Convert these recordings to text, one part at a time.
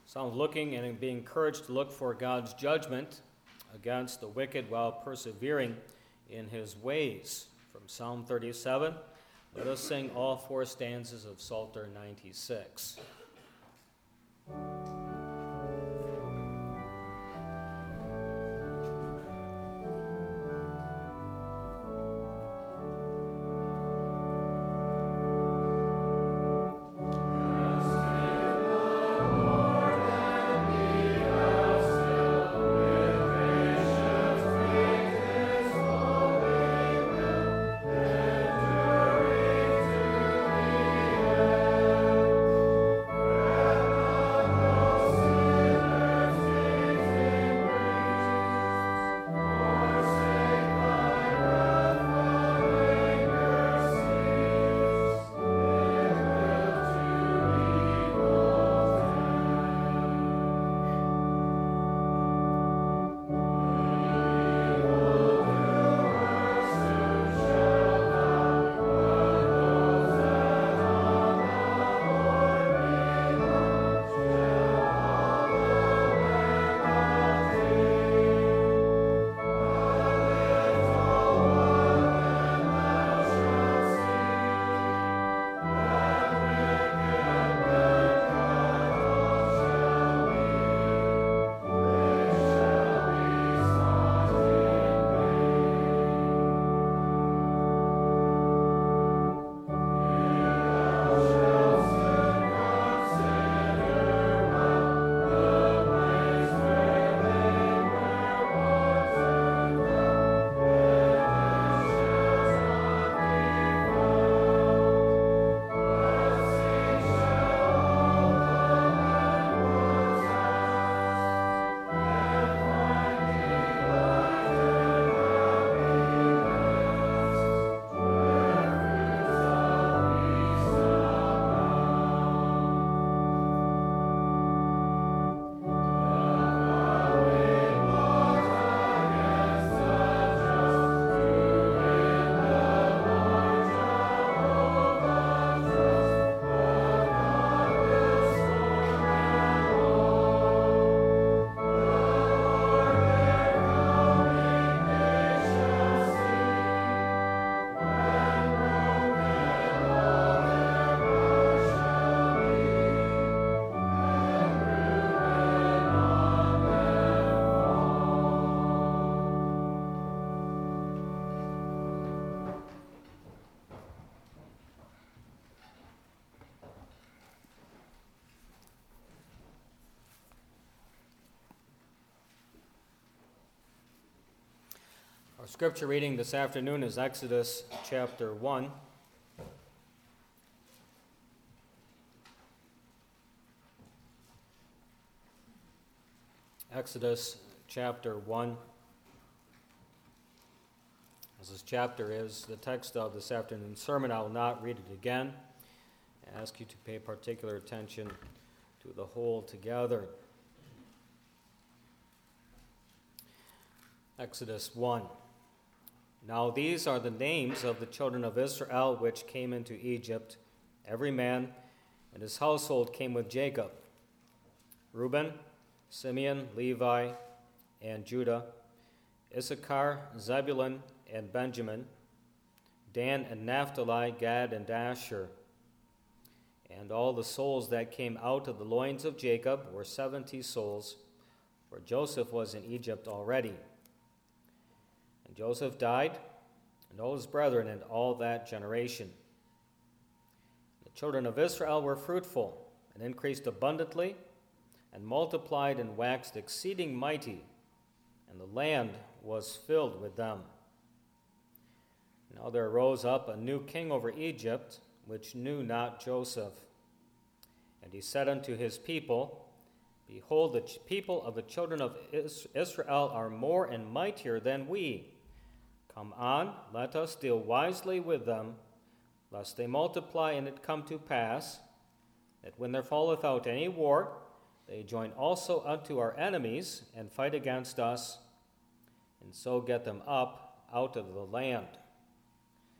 Sounds looking and being encouraged to look for God's judgment against the wicked while persevering in his ways. From Psalm 37, let us sing all four stanzas of Psalter 96. Our scripture reading this afternoon is Exodus chapter 1. Exodus chapter 1. As this chapter is the text of this afternoon's sermon, I will not read it again. I ask you to pay particular attention to the whole together. Exodus 1. Now these are the names of the children of Israel which came into Egypt. Every man and his household came with Jacob: Reuben, Simeon, Levi, and Judah, Issachar, Zebulun, and Benjamin, Dan and Naphtali, Gad and Asher. And all the souls that came out of the loins of Jacob were 70 souls, for Joseph was in Egypt already. And Joseph died, and all his brethren, and all that generation. The children of Israel were fruitful, and increased abundantly, and multiplied and waxed exceeding mighty, and the land was filled with them. Now there arose up a new king over Egypt, which knew not Joseph. And he said unto his people, Behold, the people of the children of Israel are more and mightier than we. Come on, let us deal wisely with them, lest they multiply, and it come to pass, that when there falleth out any war, they join also unto our enemies, and fight against us, and so get them up out of the land.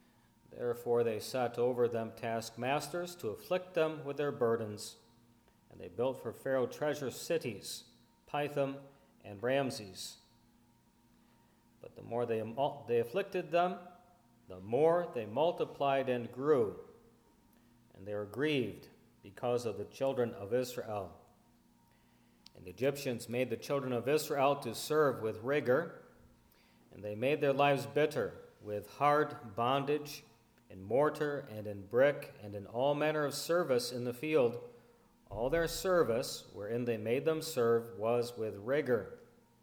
Therefore they set over them taskmasters to afflict them with their burdens, and and they built for Pharaoh treasure cities, Pithom and Ramses. But the more they afflicted them, the more they multiplied and grew, and they were grieved because of the children of Israel. And the Egyptians made the children of Israel to serve with rigor, and they made their lives bitter with hard bondage, in mortar and in brick, and in all manner of service in the field. All their service, wherein they made them serve, was with rigor.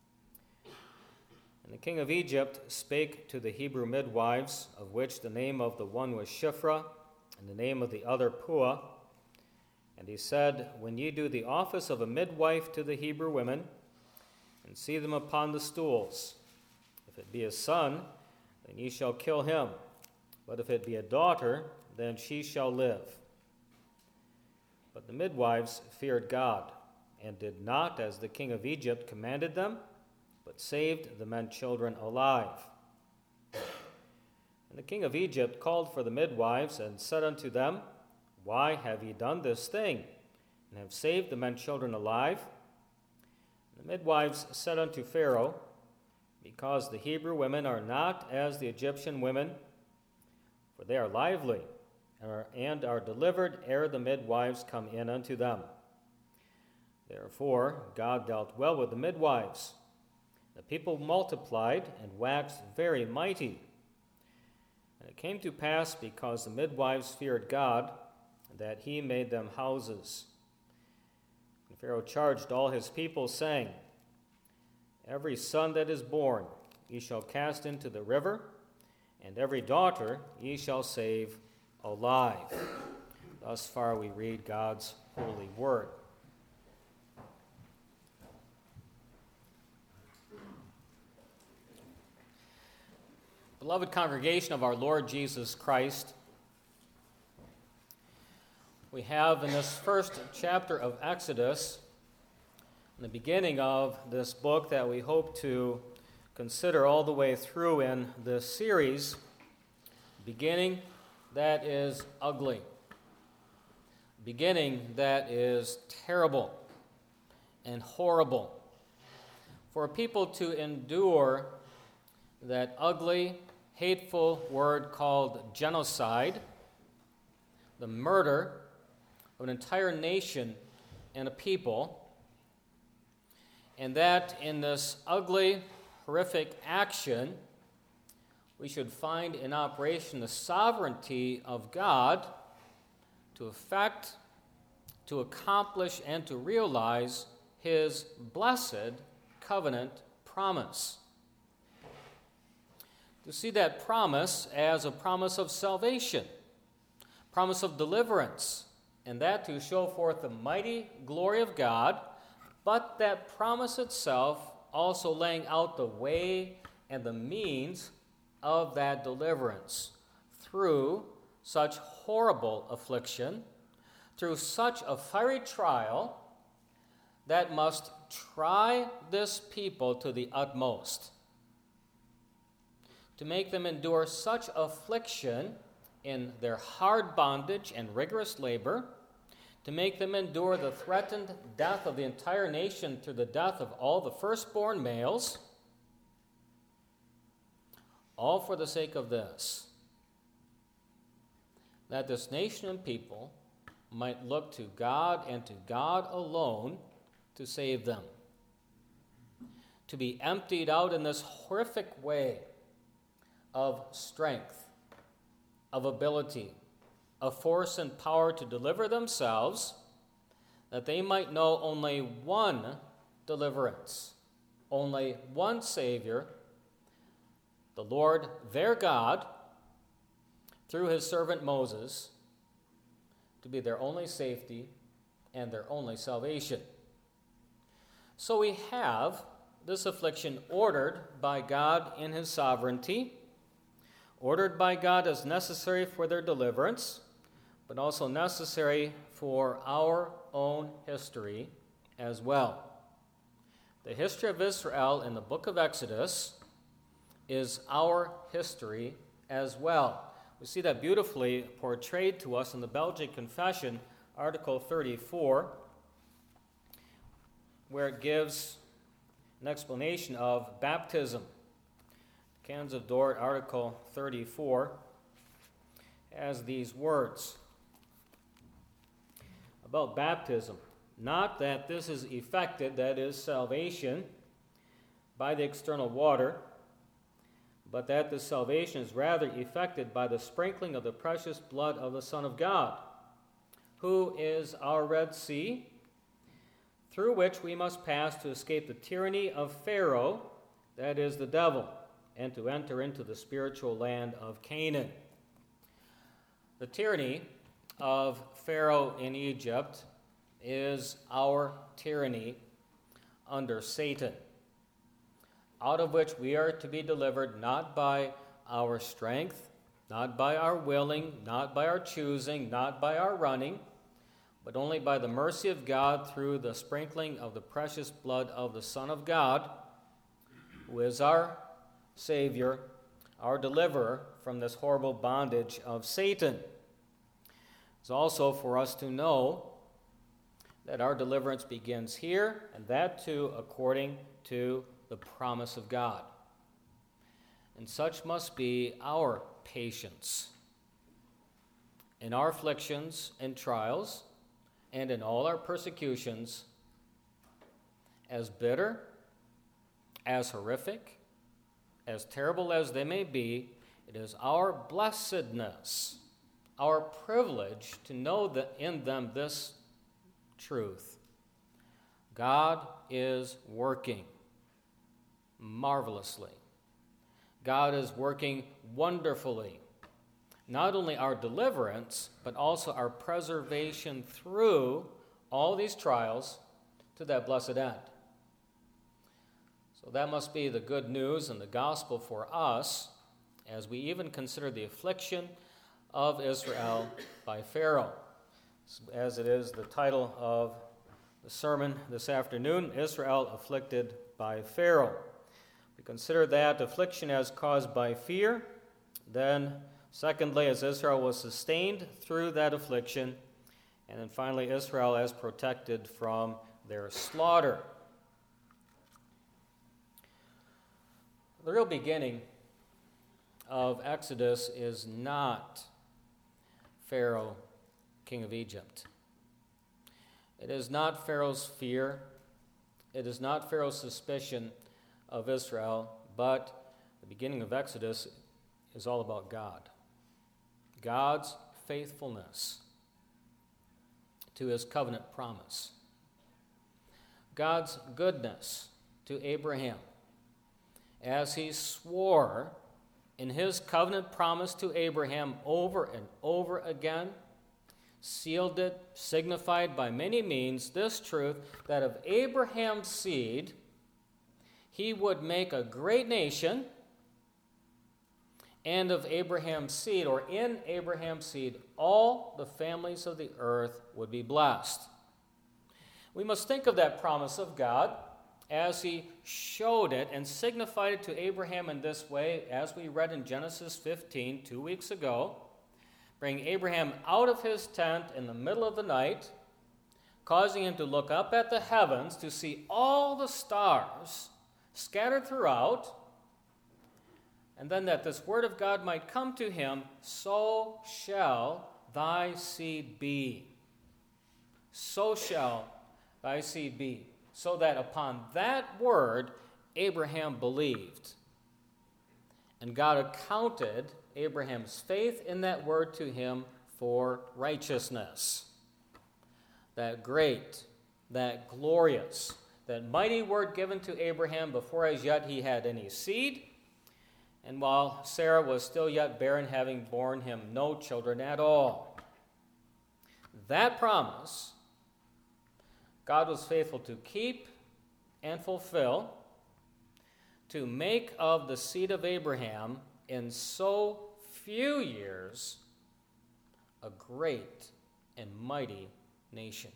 And the king of Egypt spake to the Hebrew midwives, of which the name of the one was Shiphrah, and the name of the other Puah. And he said, When ye do the office of a midwife to the Hebrew women, and see them upon the stools, if it be a son, then ye shall kill him. But if it be a daughter, then she shall live. But the midwives feared God, and did not as the king of Egypt commanded them, but saved the men children alive. And the king of Egypt called for the midwives, and said unto them, Why have ye done this thing, and have saved the men children alive? And the midwives said unto Pharaoh, Because the Hebrew women are not as the Egyptian women, for they are lively, and are delivered ere the midwives come in unto them. Therefore God dealt well with the midwives. The people multiplied and waxed very mighty. And it came to pass, because the midwives feared God, that he made them houses. And Pharaoh charged all his people, saying, Every son that is born ye shall cast into the river, and every daughter ye shall save alive. Thus far we read God's holy word. Beloved congregation of our Lord Jesus Christ, we have in this first chapter of Exodus, in the beginning of this book that we hope to consider all the way through in this series, beginning that is ugly, beginning that is terrible and horrible. For people to endure that ugly, hateful word called genocide, the murder of an entire nation and a people, and that in this ugly, horrific action, we should find in operation the sovereignty of God to effect, to accomplish, and to realize his blessed covenant promise. To see that promise as a promise of salvation, promise of deliverance, and that to show forth the mighty glory of God, but that promise itself also laying out the way and the means of that deliverance through such horrible affliction, through such a fiery trial that must try this people to the utmost, to make them endure such affliction in their hard bondage and rigorous labor, to make them endure the threatened death of the entire nation through the death of all the firstborn males, all for the sake of this, that this nation and people might look to God and to God alone to save them, to be emptied out in this horrific way of strength, of ability, of force and power to deliver themselves, that they might know only one deliverance, only one Savior, the Lord their God, through his servant Moses, to be their only safety and their only salvation. So we have this affliction ordered by God in his sovereignty, ordered by God as necessary for their deliverance, but also necessary for our own history as well. The history of Israel in the book of Exodus is our history as well. We see that beautifully portrayed to us in the Belgic Confession, Article 34, where it gives an explanation of baptism. Canons of Dort, Article 34, has these words about baptism. Not that this is effected, that is, salvation, by the external water, but that the salvation is rather effected by the sprinkling of the precious blood of the Son of God, who is our Red Sea, through which we must pass to escape the tyranny of Pharaoh, that is, the devil, and to enter into the spiritual land of Canaan. The tyranny of Pharaoh in Egypt is our tyranny under Satan, out of which we are to be delivered not by our strength, not by our willing, not by our choosing, not by our running, but only by the mercy of God through the sprinkling of the precious blood of the Son of God, who is our Savior, our deliverer from this horrible bondage of Satan. It's also for us to know that our deliverance begins here, and that too according to the promise of God. And such must be our patience in our afflictions and trials, and in all our persecutions, as bitter, as horrific, as terrible as they may be. It is our blessedness, our privilege to know that in them this truth: God is working marvelously. God is working wonderfully. Not only our deliverance, but also our preservation through all these trials to that blessed end. So that must be the good news and the gospel for us as we even consider the affliction of Israel by Pharaoh. As it is the title of the sermon this afternoon, Israel afflicted by Pharaoh. We consider that affliction as caused by fear. Then, secondly, as Israel was sustained through that affliction. And then finally, Israel as protected from their slaughter. The real beginning of Exodus is not Pharaoh, king of Egypt. It is not Pharaoh's fear. It is not Pharaoh's suspicion of Israel, but the beginning of Exodus is all about God. God's faithfulness to his covenant promise. God's goodness to Abraham as he swore in his covenant promise to Abraham over and over again, sealed it, signified by many means this truth, that of Abraham's seed he would make a great nation, and of Abraham's seed, or in Abraham's seed, all the families of the earth would be blessed. We must think of that promise of God as he showed it and signified it to Abraham in this way, as we read in Genesis 15 2 weeks ago. Bring Abraham out of his tent in the middle of the night, causing him to look up at the heavens to see all the stars scattered throughout, and then that this word of God might come to him: so shall thy seed be. So shall thy seed be. So that upon that word Abraham believed. And God accounted Abraham's faith in that word to him for righteousness. That great, that glorious, that mighty word given to Abraham before as yet he had any seed, and while Sarah was still yet barren, having borne him no children at all. That promise God was faithful to keep and fulfill, to make of the seed of Abraham in so few years a great and mighty nation.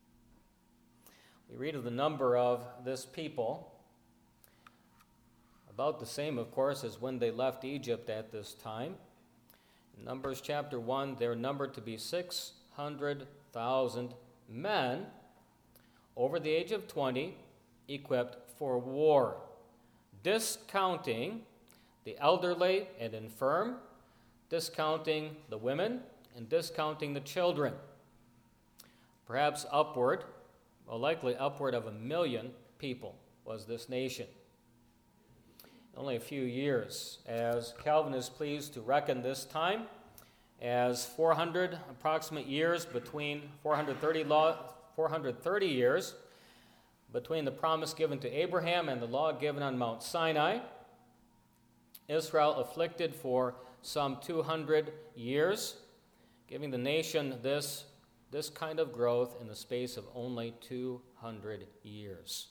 We read of the number of this people, about the same, of course, as when they left Egypt at this time. In Numbers chapter 1, they're numbered to be 600,000 men over the age of 20, equipped for war, discounting the elderly and infirm, discounting the women, and discounting the children. Perhaps likely upward of 1 million people was this nation. Only a few years, as Calvin is pleased to reckon this time as 400 approximate years between 430 years between the promise given to Abraham and the law given on Mount Sinai. Israel afflicted for some 200 years, giving the nation this kind of growth in the space of only 200 years.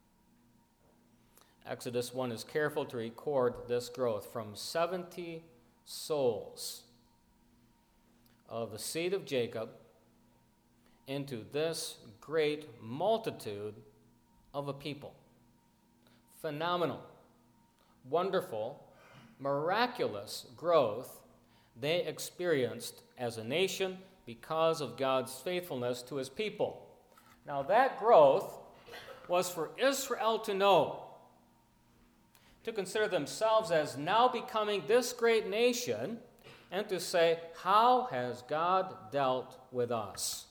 Exodus 1 is careful to record this growth from 70 souls of the seed of Jacob into this great multitude of a people. Phenomenal, wonderful, miraculous growth they experienced as a nation because of God's faithfulness to his people. Now that growth was for Israel to know, to consider themselves as now becoming this great nation, and to say, how has God dealt with us?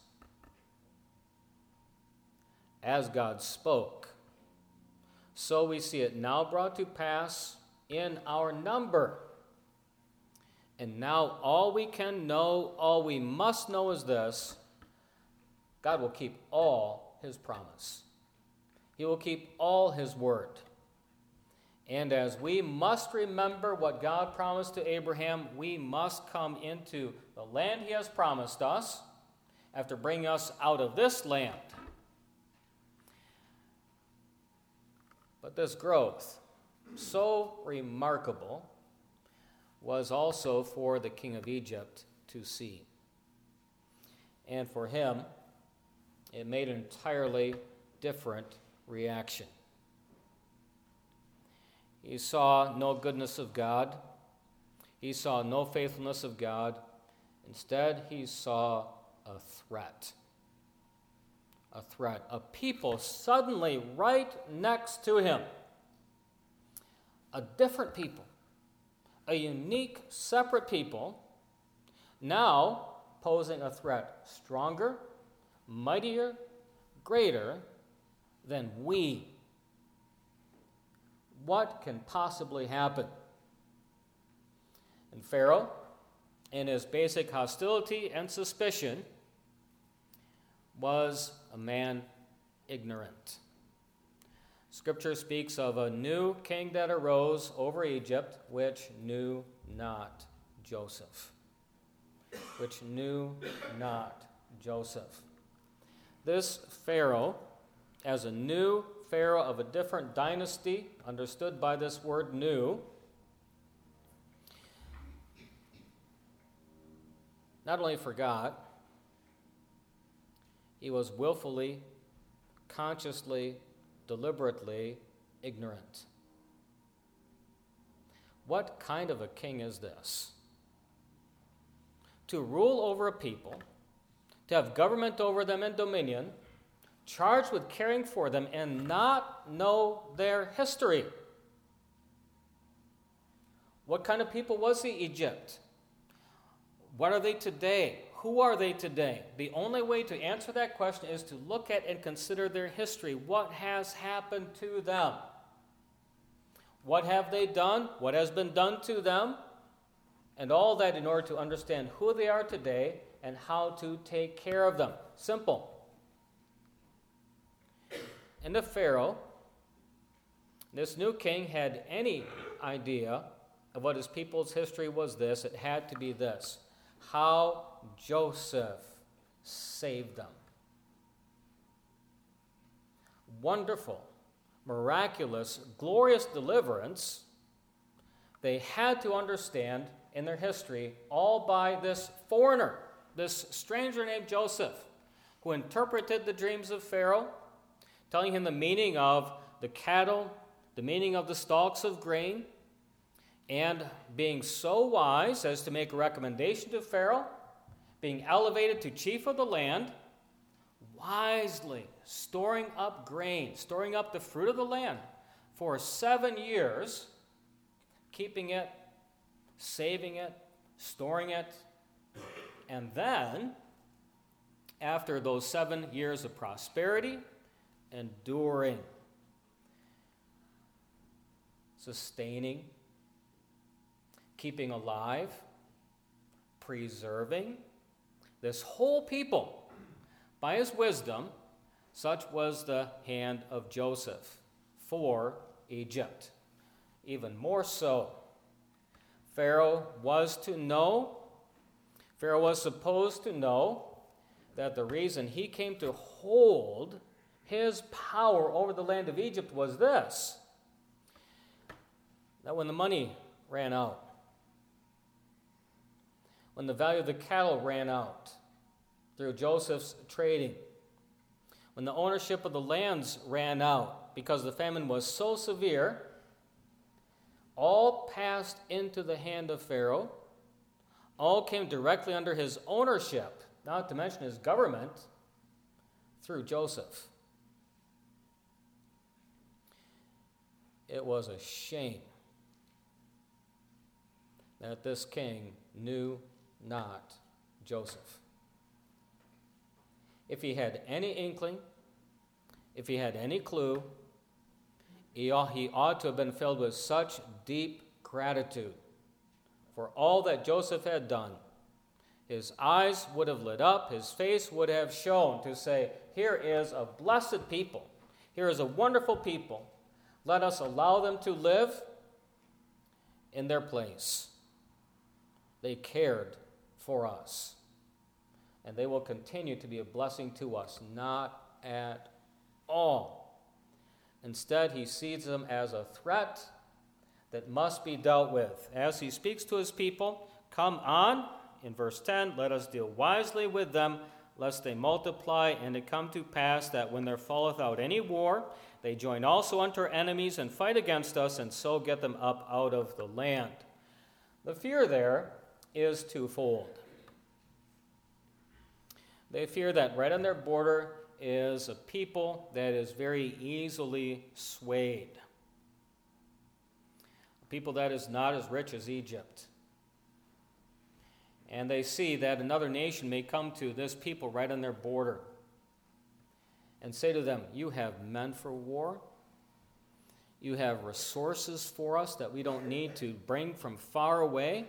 As God spoke, so we see it now brought to pass in our number. And now all we can know, all we must know is this: God will keep all his promise. He will keep all his word. And as we must remember what God promised to Abraham, we must come into the land he has promised us after bringing us out of this land. But this growth, so remarkable, was also for the king of Egypt to see. And for him, it made an entirely different reaction. He saw no goodness of God. He saw no faithfulness of God. Instead, he saw a threat. A threat. A people suddenly right next to him. A different people. A unique, separate people, now posing a threat stronger, mightier, greater than we. What can possibly happen? And Pharaoh, in his basic hostility and suspicion, was a man ignorant. Scripture speaks of a new king that arose over Egypt, which knew not Joseph. Which knew not Joseph. This Pharaoh, as a new Pharaoh of a different dynasty, understood by this word new, not only forgot, he was willfully, consciously, deliberately ignorant. What kind of a king is this? To rule over a people, to have government over them and dominion, charged with caring for them, and not know their history. What kind of people was he, Egypt? What are they today? Who are they today? The only way to answer that question is to look at and consider their history. What has happened to them? What have they done? What has been done to them? And all that in order to understand who they are today and how to take care of them. Simple. And if Pharaoh, this new king, had any idea of what his people's history was this, it had to be this: how Joseph saved them. Wonderful, miraculous, glorious deliverance they had to understand in their history, all by this foreigner, this stranger named Joseph, who interpreted the dreams of Pharaoh, telling him the meaning of the cattle, the meaning of the stalks of grain, and being so wise as to make a recommendation to Pharaoh, being elevated to chief of the land, wisely, storing up grain, storing up the fruit of the land for 7 years, keeping it, saving it, storing it, and then, after those 7 years of prosperity, enduring, sustaining, keeping alive, preserving this whole people by his wisdom. Such was the hand of Joseph for Egypt. Even more so, Pharaoh was supposed to know that the reason he came to hold his power over the land of Egypt was this: that when the money ran out, when the value of the cattle ran out through Joseph's trading, when the ownership of the lands ran out because the famine was so severe, all passed into the hand of Pharaoh, all came directly under his ownership, not to mention his government, through Joseph. It was a shame that this king knew not Joseph. If he had any inkling, if he had any clue, he ought to have been filled with such deep gratitude for all that Joseph had done. His eyes would have lit up, his face would have shone to say, here is a blessed people, here is a wonderful people. Let us allow them to live in their place. They cared for us, and they will continue to be a blessing to us. Not at all. Instead, he sees them as a threat that must be dealt with. As he speaks to his people, come on, in verse 10, let us deal wisely with them, lest they multiply, and it come to pass that when there falleth out any war, they join also unto our enemies and fight against us, and so get them up out of the land. The fear there is twofold. They fear that right on their border is a people that is very easily swayed. A people that is not as rich as Egypt. And they see that another nation may come to this people right on their border and say to them, you have men for war. You have resources for us that we don't need to bring from far away.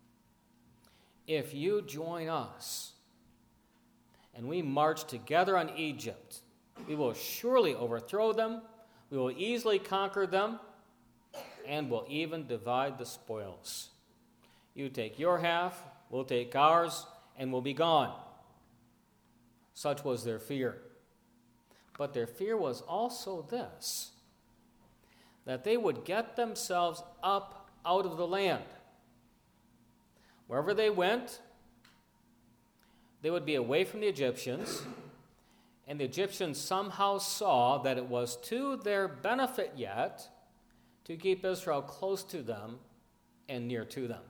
If you join us and we march together on Egypt, we will surely overthrow them, we will easily conquer them, and will even divide the spoils. You take your half, we'll take ours, and we'll be gone. Such was their fear. But their fear was also this, that they would get themselves up out of the land. Wherever they went, they would be away from the Egyptians, and the Egyptians somehow saw that it was to their benefit yet to keep Israel close to them and near to them.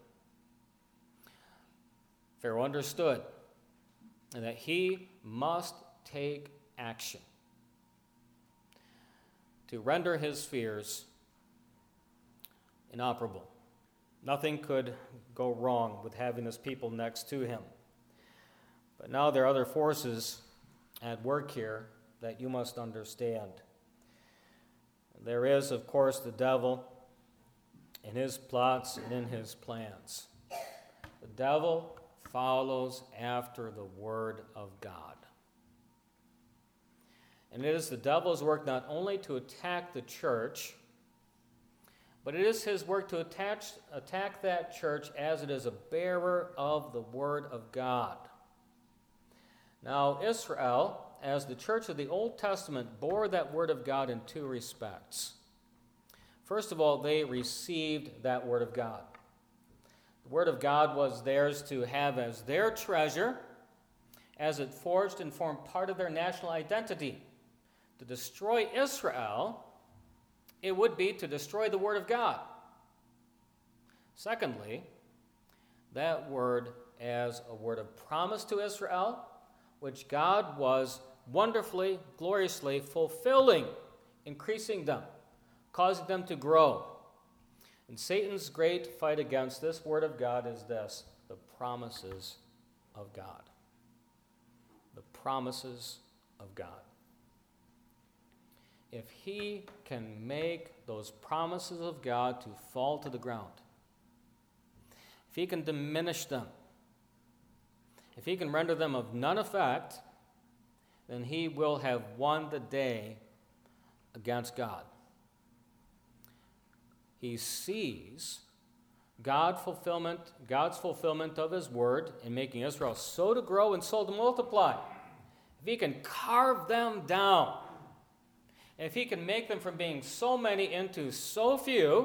Pharaoh understood that he must take action to render his fears inoperable. Nothing could go wrong with having this people next to him. But now there are other forces at work here that you must understand. There is, of course, the devil in his plots and in his plans. The devil follows after the word of God. And it is the devil's work not only to attack the church, but it is his work to attack that church as it is a bearer of the word of God. Now, Israel, as the church of the Old Testament, bore that word of God in two respects. First of all, they received that word of God. The word of God was theirs to have as their treasure, as it forged and formed part of their national identity. To destroy Israel, it would be to destroy the word of God. Secondly, that word as a word of promise to Israel, which God was wonderfully, gloriously fulfilling, increasing them, causing them to grow. And Satan's great fight against this word of God is this: the promises of God. The promises of God. If he can make those promises of God to fall to the ground, if he can diminish them, if he can render them of none effect, then he will have won the day against God. He sees God's fulfillment of his word in making Israel so to grow and so to multiply. If he can carve them down, if he can make them from being so many into so few,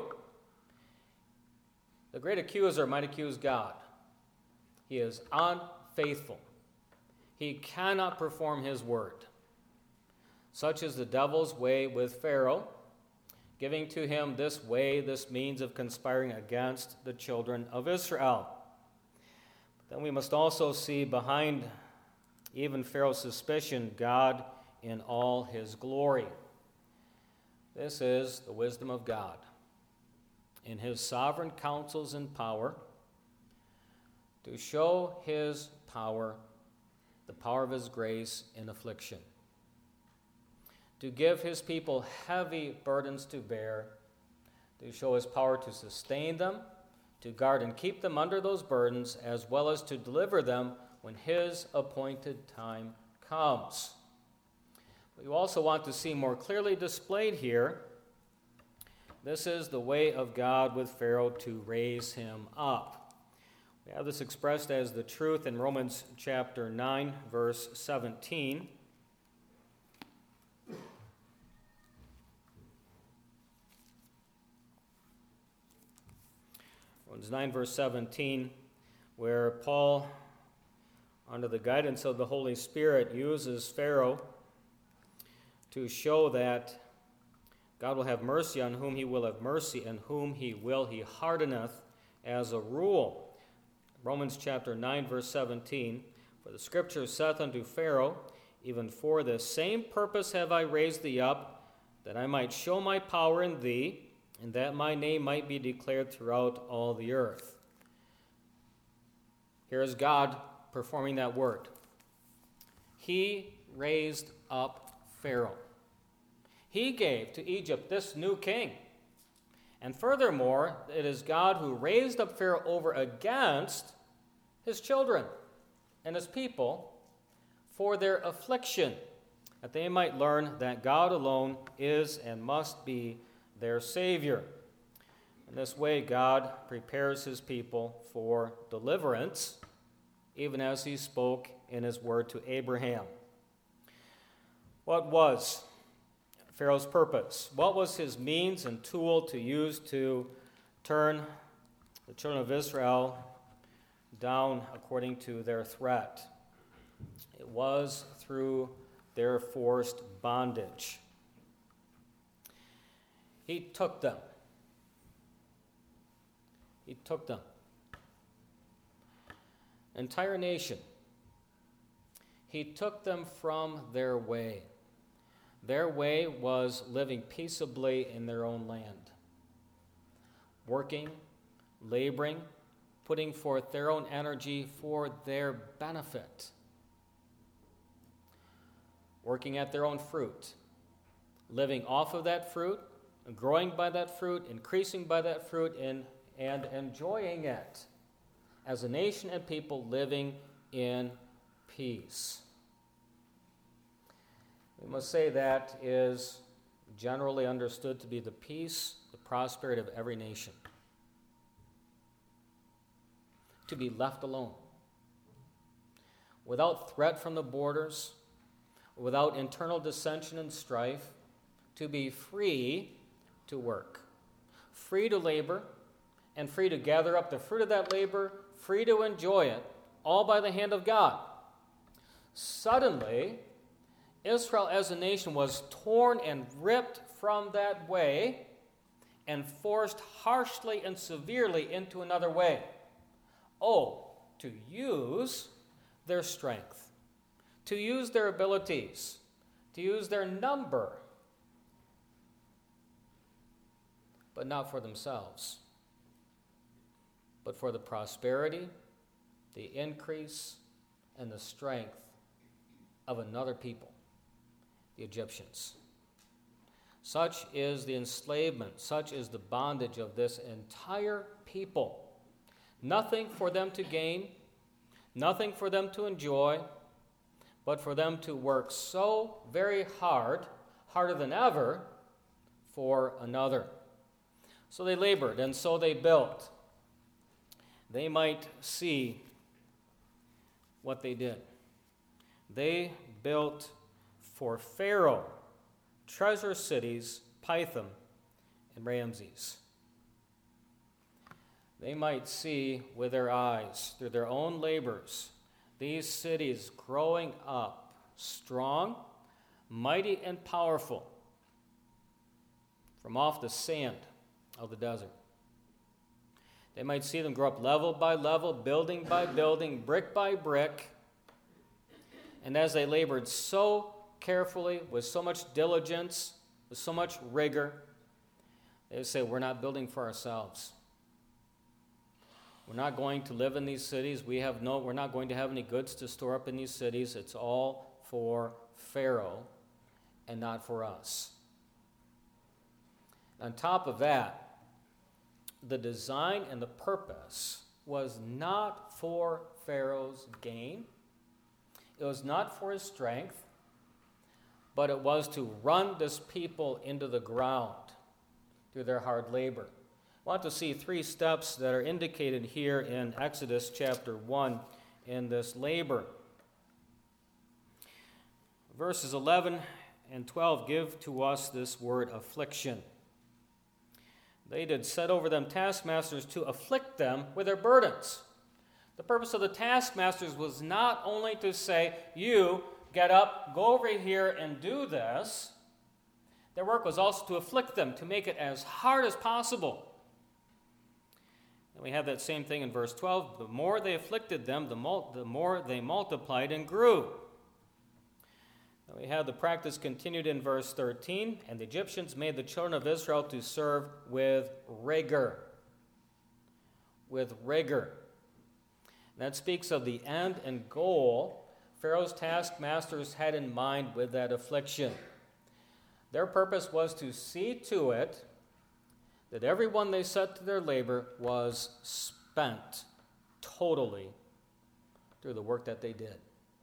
the great accuser might accuse God. He is unfaithful. He cannot perform his word. Such is the devil's way with Pharaoh, giving to him this way, this means of conspiring against the children of Israel. But then we must also see behind even Pharaoh's suspicion, God in all his glory. This is the wisdom of God in his sovereign counsels and power to show his power, the power of his grace in affliction, to give his people heavy burdens to bear, to show his power to sustain them, to guard and keep them under those burdens, as well as to deliver them when his appointed time comes. But you also want to see more clearly displayed here, this is the way of God with Pharaoh to raise him up. We have this expressed as the truth in Romans chapter 9, verse 17. Romans 9, verse 17, where Paul, under the guidance of the Holy Spirit, uses Pharaoh to show that God will have mercy on whom he will have mercy, and whom he will he hardeneth as a rule. Romans chapter 9, verse 17, for the scripture saith unto Pharaoh, even for the same purpose have I raised thee up, that I might show my power in thee, and that my name might be declared throughout all the earth. Here is God performing that word. He raised up Pharaoh. He gave to Egypt this new king. And furthermore, it is God who raised up Pharaoh over against his children and his people for their affliction, that they might learn that God alone is and must be their Savior. In this way, God prepares his people for deliverance, even as he spoke in his word to Abraham. What was Pharaoh's purpose? What was his means and tool to use to turn the children of Israel down according to their threat? It was through their forced bondage. He took them. He took them. Entire nation. He took them from their way. Their way was living peaceably in their own land, working, laboring, putting forth their own energy for their benefit, working at their own fruit, living off of that fruit, growing by that fruit, increasing by that fruit, and enjoying it as a nation and people living in peace. We must say that is generally understood to be the peace, the prosperity of every nation. To be left alone, without threat from the borders, without internal dissension and strife, to be free to work, free to labor, and free to gather up the fruit of that labor, free to enjoy it, all by the hand of God. Suddenly, Israel as a nation was torn and ripped from that way and forced harshly and severely into another way. Oh, to use their strength, to use their abilities, to use their number, but not for themselves, but for the prosperity, the increase, and the strength of another people, the Egyptians. Such is the enslavement, such is the bondage of this entire people. Nothing for them to gain, nothing for them to enjoy, but for them to work so very hard, harder than ever, for another. So they labored, and so they built. They might see what they did. They built for Pharaoh treasure cities, Pithom and Ramses. They might see with their eyes, through their own labors, these cities growing up strong, mighty, and powerful from off the sand of the desert. They might see them grow up level by level, building by building, brick by brick. And as they labored so carefully, with so much diligence, with so much rigor, they would say, we're not building for ourselves. We're not going to live in these cities. We're not going to have any goods to store up in these cities. It's all for Pharaoh and not for us. On top of that, the design and the purpose was not for Pharaoh's gain. It was not for his strength, but it was to run this people into the ground through their hard labor. I want to see 3 steps that are indicated here in Exodus chapter 1 in this labor. Verses 11 and 12 give to us this word affliction. They did set over them taskmasters to afflict them with their burdens. The purpose of the taskmasters was not only to say, you get up, go over here and do this. Their work was also to afflict them, to make it as hard as possible. And we have that same thing in verse 12. The more they afflicted them, the more they multiplied and grew. And we have the practice continued in verse 13. And the Egyptians made the children of Israel to serve with rigor. With rigor. And that speaks of the end and goal Pharaoh's taskmasters had in mind with that affliction. Their purpose was to see to it that everyone they set to their labor was spent totally through the work that they did.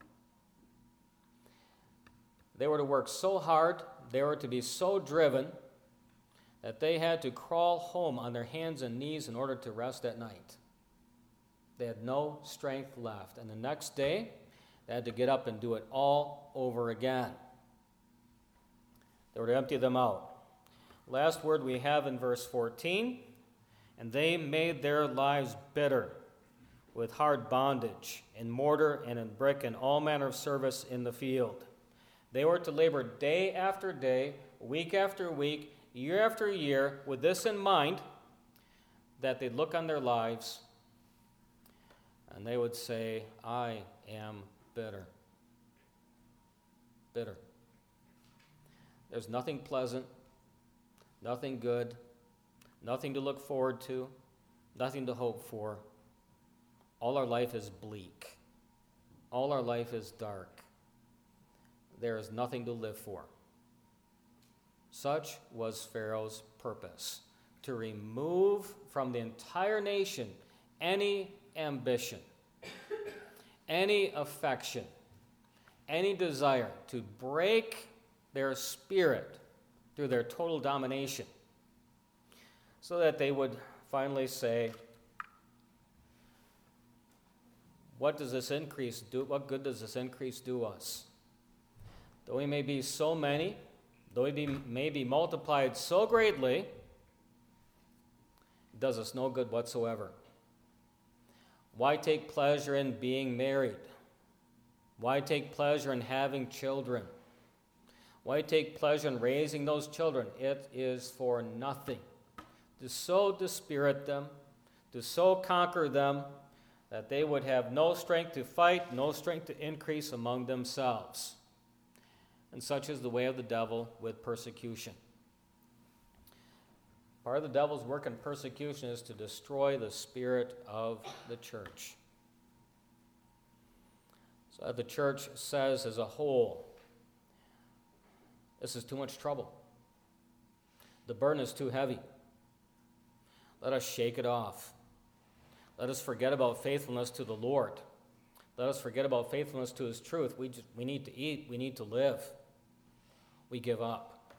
They were to work so hard, they were to be so driven, that they had to crawl home on their hands and knees in order to rest at night. They had no strength left. And the next day, they had to get up and do it all over again. They were to empty them out. Last word we have in verse 14, and they made their lives bitter with hard bondage in mortar and in brick and all manner of service in the field. They were to labor day after day, week after week, year after year, with this in mind, that they'd look on their lives and they would say, I am bitter. Bitter. There's nothing pleasant, nothing good, nothing to look forward to, nothing to hope for. All our life is bleak. All our life is dark. There is nothing to live for. Such was Pharaoh's purpose, to remove from the entire nation any ambition, any affection, any desire, to break their spirit through their total domination, so that they would finally say, what does this increase do? What good does this increase do us? Though we may be so many, though we may be multiplied so greatly, it does us no good whatsoever. Why take pleasure in being married? Why take pleasure in having children? Why take pleasure in raising those children? It is for nothing. To so dispirit them, to so conquer them, that they would have no strength to fight, no strength to increase among themselves. And such is the way of the devil with persecution. Part of the devil's work in persecution is to destroy the spirit of the church. So that the church says as a whole, this is too much trouble. The burden is too heavy. Let us shake it off. Let us forget about faithfulness to the Lord. Let us forget about faithfulness to His truth. We need to eat. We need to live. We give up.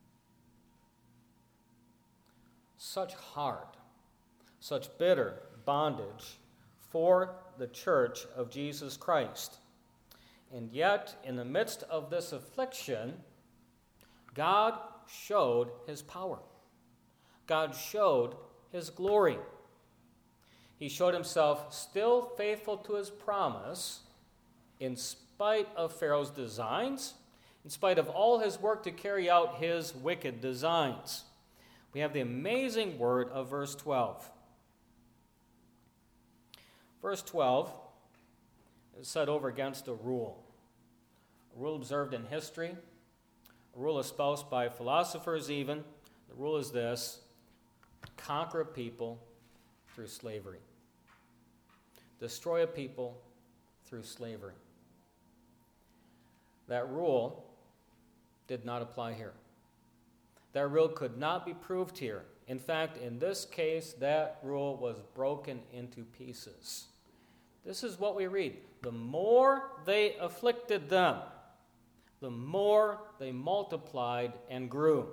Such hard, such bitter bondage for the church of Jesus Christ. And yet, in the midst of this affliction, God showed His power. God showed His glory. He showed Himself still faithful to His promise in spite of Pharaoh's designs, in spite of all his work to carry out his wicked designs. We have the amazing word of verse 12. Verse 12 is set over against a rule observed in history, a rule espoused by philosophers even. The rule is this: conquer a people through slavery. Destroy a people through slavery. That rule did not apply here. That rule could not be proved here. In fact, in this case, that rule was broken into pieces. This is what we read. The more they afflicted them, the more they multiplied and grew.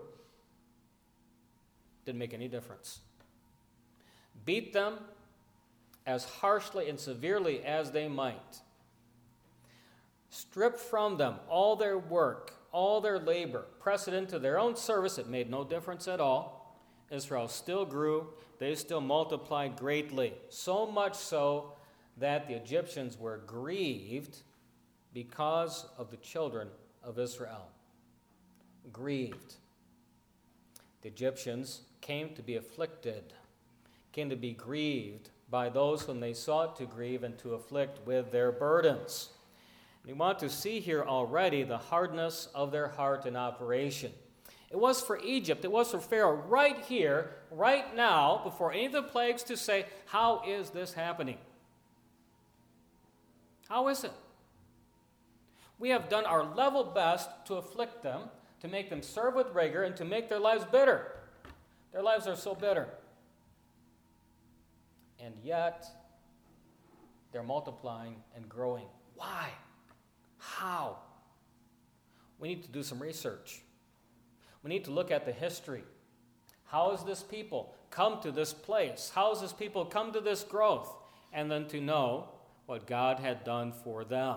Didn't make any difference. Beat them as harshly and severely as they might. Strip from them all their work, all their labor, press it into their own service. It made no difference at all. Israel still grew. They still multiplied greatly. So much so that the Egyptians were grieved because of the children of Israel. Grieved. The Egyptians came to be afflicted, came to be grieved by those whom they sought to grieve and to afflict with their burdens. We want to see here already the hardness of their heart in operation. It was for Egypt, it was for Pharaoh right here, right now, before any of the plagues, to say, how is this happening? How is it? We have done our level best to afflict them, to make them serve with rigor, and to make their lives bitter. Their lives are so bitter. And yet, they're multiplying and growing. Why? How? We need to do some research. We need to look at the history. How has this people come to this place? How has this people come to this growth? And then to know what God had done for them.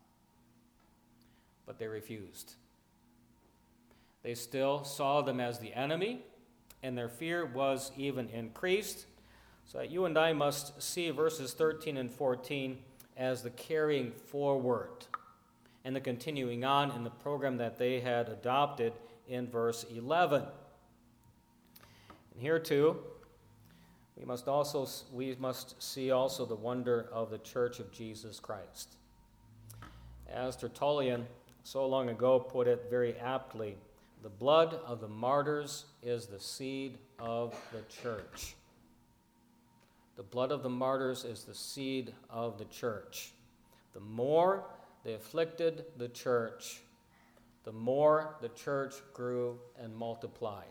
But they refused. They still saw them as the enemy, and their fear was even increased. So you and I must see verses 13 and 14 as the carrying forward and the continuing on in the program that they had adopted in verse 11. And here too, we must see also the wonder of the Church of Jesus Christ. As Tertullian so long ago put it very aptly, the blood of the martyrs is the seed of the church. The blood of the martyrs is the seed of the church. The more they afflicted the church, the more the church grew and multiplied.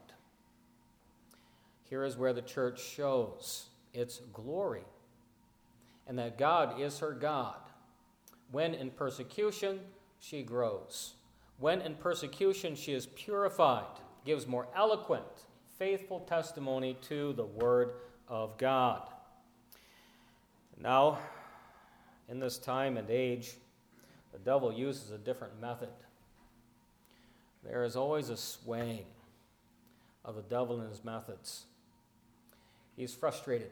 Here is where the church shows its glory and that God is her God. When in persecution, she grows. When in persecution, she is purified, gives more eloquent, faithful testimony to the Word of God. Now, in this time and age, the devil uses a different method. There is always a swaying of the devil and his methods. He's frustrated.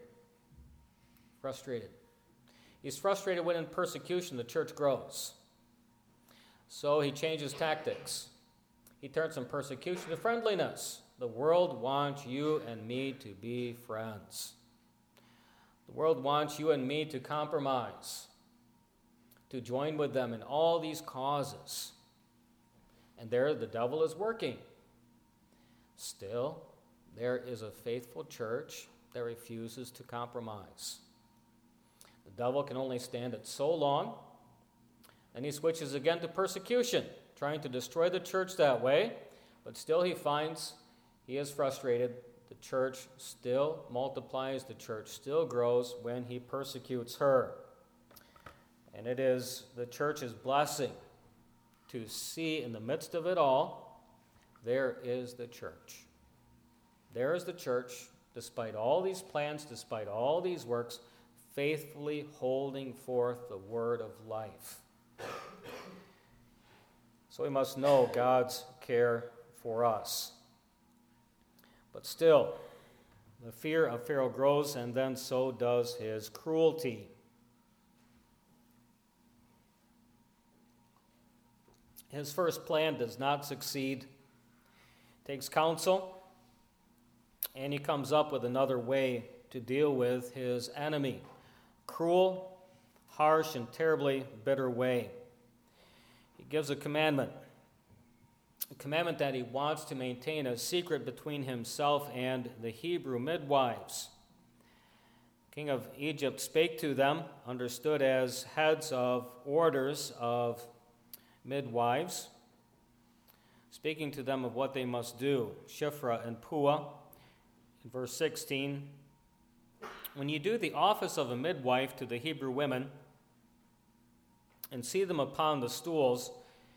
He's frustrated when in persecution the church grows. So he changes tactics. He turns from persecution to friendliness. The world wants you and me to be friends. The world wants you and me to compromise, to join with them in all these causes. And there the devil is working. Still, there is a faithful church that refuses to compromise. The devil can only stand it so long, and he switches again to persecution, trying to destroy the church that way, but still he finds he is frustrated. The church still multiplies, the church still grows when he persecutes her. And it is the church's blessing to see in the midst of it all, there is the church. There is the church, despite all these plans, despite all these works, faithfully holding forth the word of life. So we must know God's care for us. But still, the fear of Pharaoh grows, and then so does his cruelty. His first plan does not succeed. Takes counsel, and he comes up with another way to deal with his enemy. Cruel, harsh, and terribly bitter way. He gives a commandment that he wants to maintain a secret between himself and the Hebrew midwives. King of Egypt spake to them, understood as heads of orders of midwives, speaking to them of what they must do. Shiphrah and Puah, in verse 16, when you do the office of a midwife to the Hebrew women, and see them upon the stools,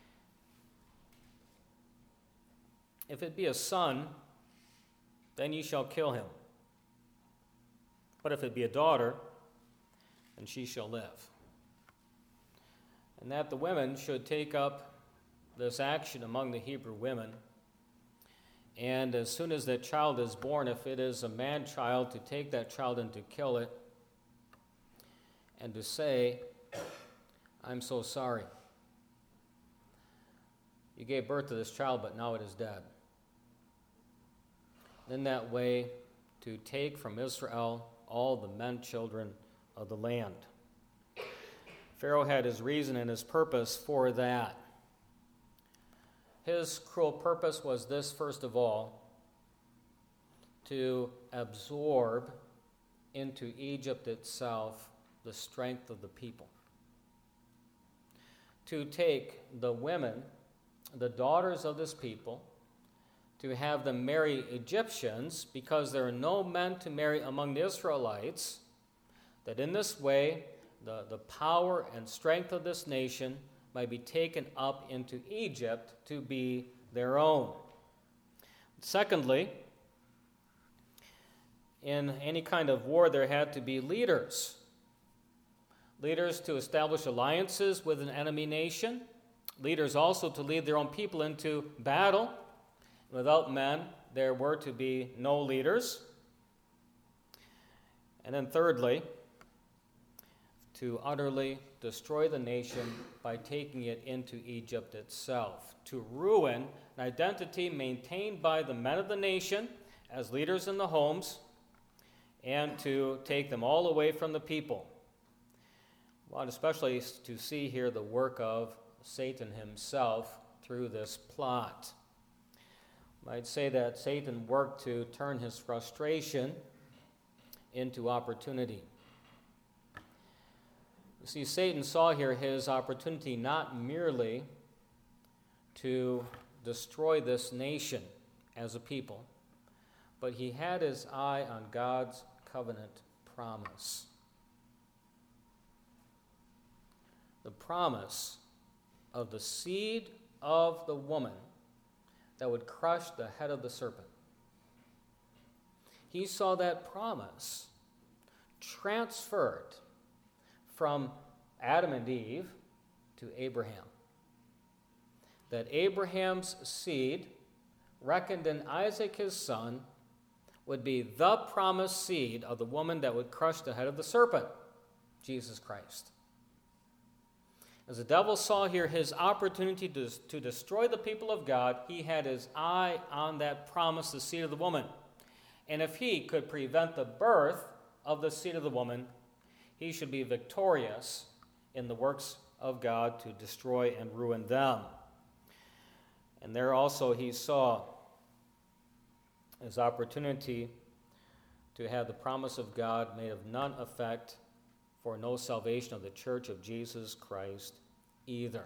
if it be a son, then ye shall kill him. But if it be a daughter, then she shall live. And that the women should take up this action among the Hebrew women. And as soon as that child is born, if it is a man-child, to take that child and to kill it, and to say, I'm so sorry. You gave birth to this child, but now it is dead. In that way, to take from Israel all the men children of the land. Pharaoh had his reason and his purpose for that. His cruel purpose was this, first of all, to absorb into Egypt itself the strength of the people. To take the women, the daughters of this people, to have them marry Egyptians, because there are no men to marry among the Israelites, that in this way the power and strength of this nation might be taken up into Egypt to be their own. Secondly, in any kind of war, there had to be leaders. Leaders to establish alliances with an enemy nation. Leaders also to lead their own people into battle. Without men, there were to be no leaders. And then thirdly, to utterly destroy the nation by taking it into Egypt itself. To ruin an identity maintained by the men of the nation as leaders in the homes, and to take them all away from the people. I want especially to see here the work of Satan himself through this plot. I'd say that Satan worked to turn his frustration into opportunity. You see, Satan saw here his opportunity not merely to destroy this nation as a people, but he had his eye on God's covenant promise. The promise of the seed of the woman that would crush the head of the serpent. He saw that promise transferred from Adam and Eve to Abraham. That Abraham's seed, reckoned in Isaac his son, would be the promised seed of the woman that would crush the head of the serpent, Jesus Christ. As the devil saw here his opportunity to destroy the people of God, he had his eye on that promise, the seed of the woman. And if he could prevent the birth of the seed of the woman, he should be victorious in the works of God to destroy and ruin them. And there also he saw his opportunity to have the promise of God made of none effect, for no salvation of the church of Jesus Christ either.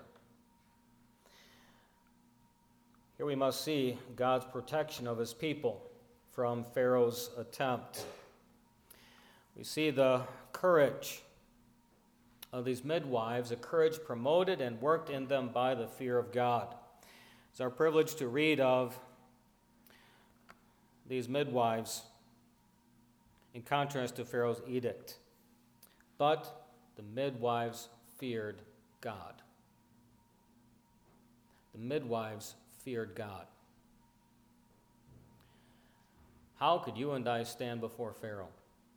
Here we must see God's protection of his people from Pharaoh's attempt. We see the courage of these midwives, a courage promoted and worked in them by the fear of God. It's our privilege to read of these midwives in contrast to Pharaoh's edict. But the midwives feared God. The midwives feared God. How could you and I stand before Pharaoh?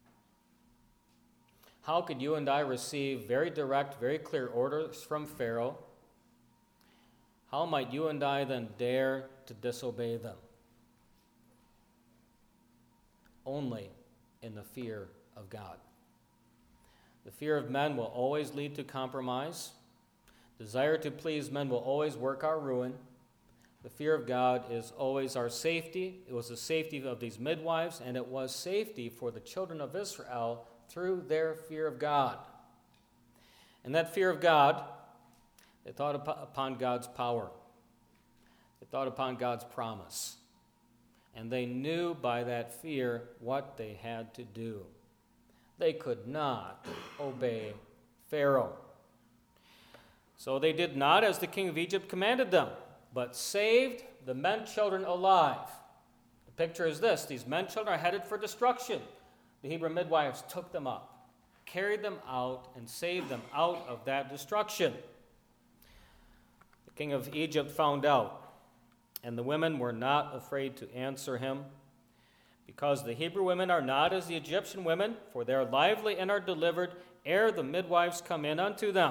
How could you and I receive very direct, very clear orders from Pharaoh? How might you and I then dare to disobey them? Only in the fear of God. The fear of men will always lead to compromise. Desire to please men will always work our ruin. The fear of God is always our safety. It was the safety of these midwives, and it was safety for the children of Israel through their fear of God. And that fear of God, they thought upon God's power. They thought upon God's promise. And they knew by that fear what they had to do. They could not obey Pharaoh. So they did not as the king of Egypt commanded them, but saved the men children alive. The picture is this: these men children are headed for destruction. The Hebrew midwives took them up, carried them out, and saved them out of that destruction. The king of Egypt found out, and the women were not afraid to answer him, because the Hebrew women are not as the Egyptian women, for they are lively and are delivered ere the midwives come in unto them.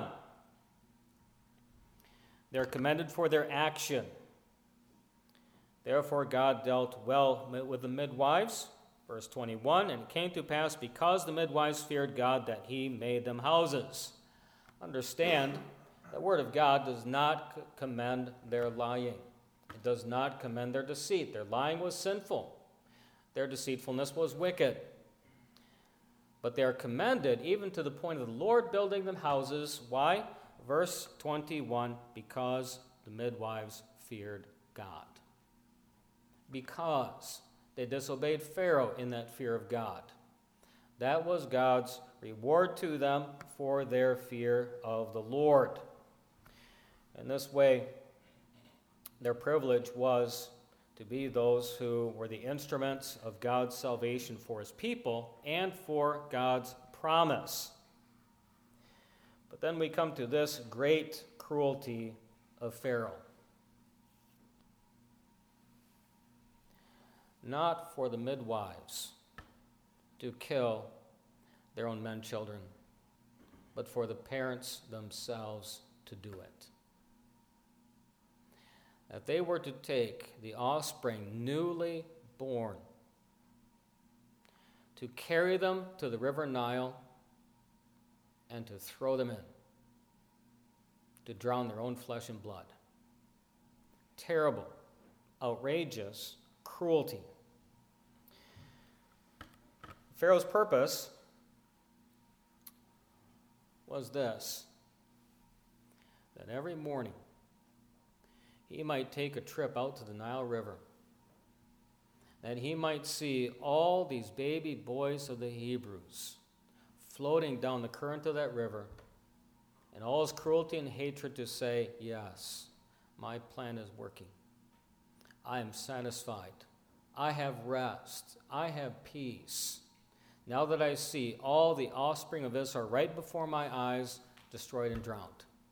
They are commended for their action. Therefore God dealt well with the midwives. Verse 21, and it came to pass, because the midwives feared God, that he made them houses. Understand, the word of God does not commend their lying. It does not commend their deceit. Their lying was sinful. Their deceitfulness was wicked. But they are commended even to the point of the Lord building them houses. Why? Verse 21, because the midwives feared God. Because they disobeyed Pharaoh in that fear of God. That was God's reward to them for their fear of the Lord. In this way, their privilege was to be those who were the instruments of God's salvation for his people and for God's promise. But then we come to this great cruelty of Pharaoh. Not for the midwives to kill their own men children, but for the parents themselves to do it. That they were to take the offspring newly born, to carry them to the river Nile, and to throw them in, to drown their own flesh and blood. Terrible, outrageous cruelty. Pharaoh's purpose was this: that every morning he might take a trip out to the Nile River, that he might see all these baby boys of the Hebrews floating down the current of that river, and all his cruelty and hatred to say, yes, my plan is working. I am satisfied. I have rest. I have peace. Now that I see all the offspring of Israel right before my eyes, destroyed and drowned.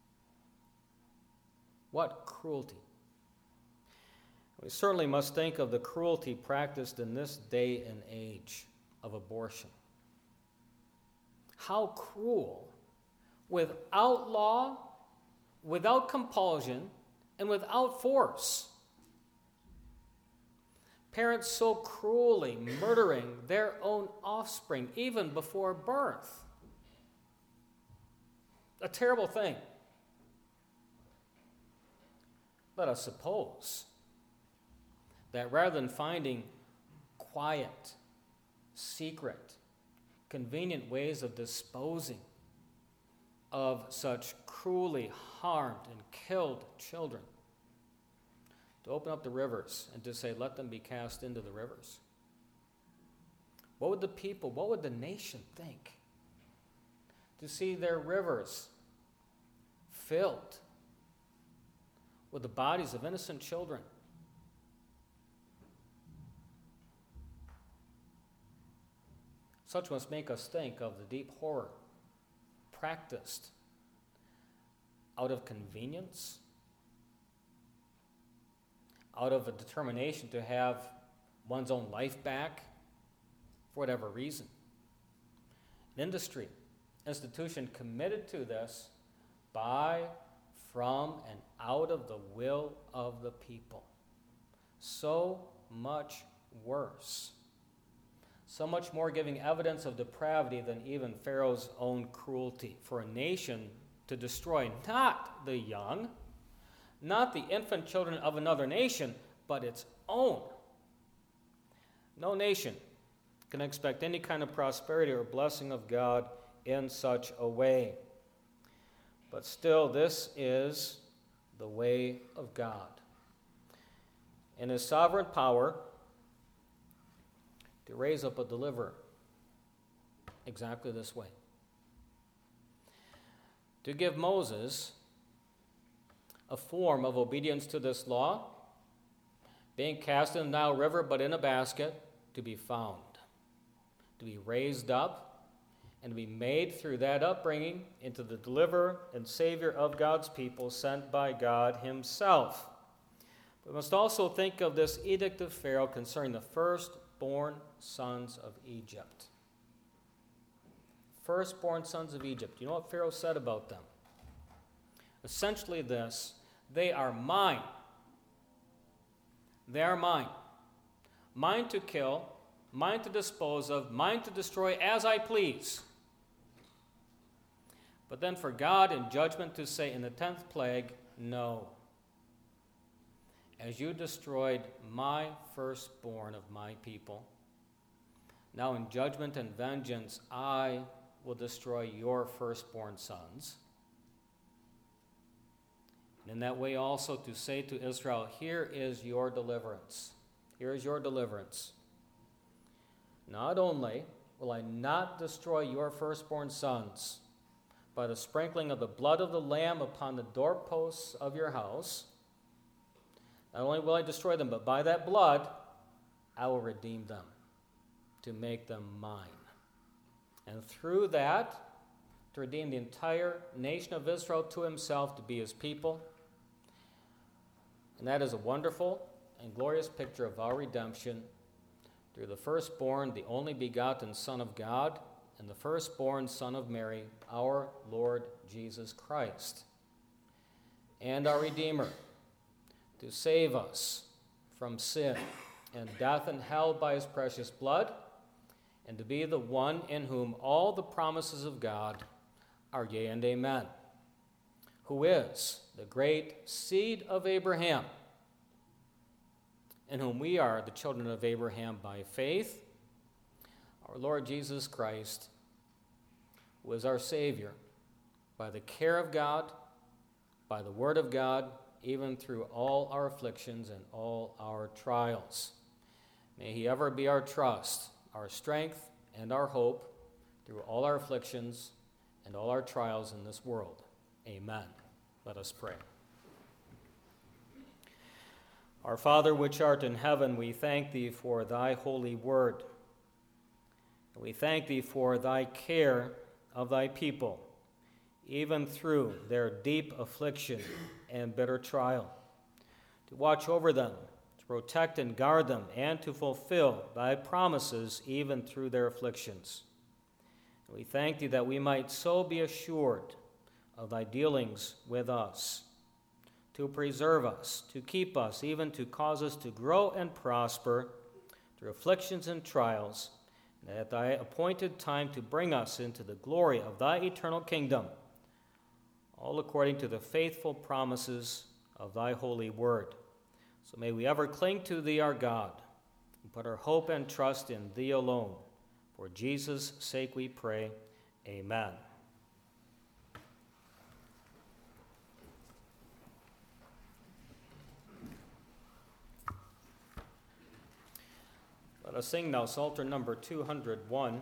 What cruelty. We certainly must think of the cruelty practiced in this day and age of abortion. How cruel, without law, without compulsion, and without force. Parents so cruelly murdering their own offspring even before birth. A terrible thing. Let us suppose that rather than finding quiet, secret, convenient ways of disposing of such cruelly harmed and killed children, to open up the rivers and to say, let them be cast into the rivers. What would the people, what would the nation think to see their rivers filled with the bodies of innocent children? Such must make us think of the deep horror practiced out of convenience, out of a determination to have one's own life back for whatever reason. An industry, institution committed to this by, from, and out of the will of the people. So much worse. So much more giving evidence of depravity than even Pharaoh's own cruelty. For a nation to destroy not the young, not the infant children of another nation, but its own. No nation can expect any kind of prosperity or blessing of God in such a way. But still, this is the way of God. In his sovereign power, to raise up a deliverer exactly this way. To give Moses a form of obedience to this law, being cast in the Nile River, but in a basket, to be found, to be raised up, and to be made through that upbringing into the deliverer and Savior of God's people, sent by God himself. We must also think of this edict of Pharaoh concerning the firstborn sons of Egypt. Firstborn sons of Egypt. You know what Pharaoh said about them? Essentially this: they are mine. They are mine. Mine to kill, mine to dispose of, mine to destroy as I please. But then for God in judgment to say in the 10th plague, no. As you destroyed my firstborn of my people, now in judgment and vengeance I will destroy your firstborn sons. And in that way also to say to Israel, here is your deliverance. Here is your deliverance. Not only will I not destroy your firstborn sons by the sprinkling of the blood of the Lamb upon the doorposts of your house, not only will I destroy them, but by that blood I will redeem them to make them mine. And through that, to redeem the entire nation of Israel to himself, to be his people. And that is a wonderful and glorious picture of our redemption through the firstborn, the only begotten Son of God, and the firstborn Son of Mary, our Lord Jesus Christ, and our Redeemer, to save us from sin and death and hell by his precious blood, and to be the one in whom all the promises of God are yea and amen, who is the great seed of Abraham, in whom we are the children of Abraham by faith, our Lord Jesus Christ, who is our Savior, by the care of God, by the word of God, even through all our afflictions and all our trials. May he ever be our trust, our strength, and our hope through all our afflictions and all our trials in this world. Amen. Let us pray. Our Father, which art in heaven, we thank thee for thy holy word. We thank thee for thy care of thy people, even through their deep affliction and bitter trial, to watch over them, to protect and guard them, and to fulfill thy promises even through their afflictions. And we thank thee that we might so be assured of thy dealings with us, to preserve us, to keep us, even to cause us to grow and prosper through afflictions and trials, and at thy appointed time to bring us into the glory of thy eternal kingdom, all according to the faithful promises of thy holy word. So may we ever cling to thee, our God, and put our hope and trust in thee alone. For Jesus' sake we pray. Amen. Let us sing now Psalter number 201.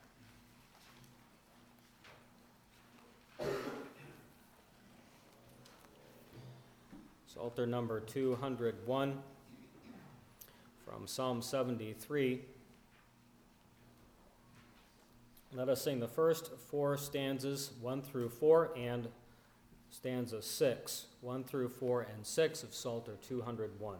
Psalter number 201 from Psalm 73. Let us sing the first four stanzas, 1 through 4, and stanza 6, 1 through 4 and 6 of Psalter 201.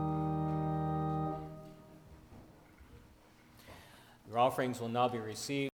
Your offerings will now be received.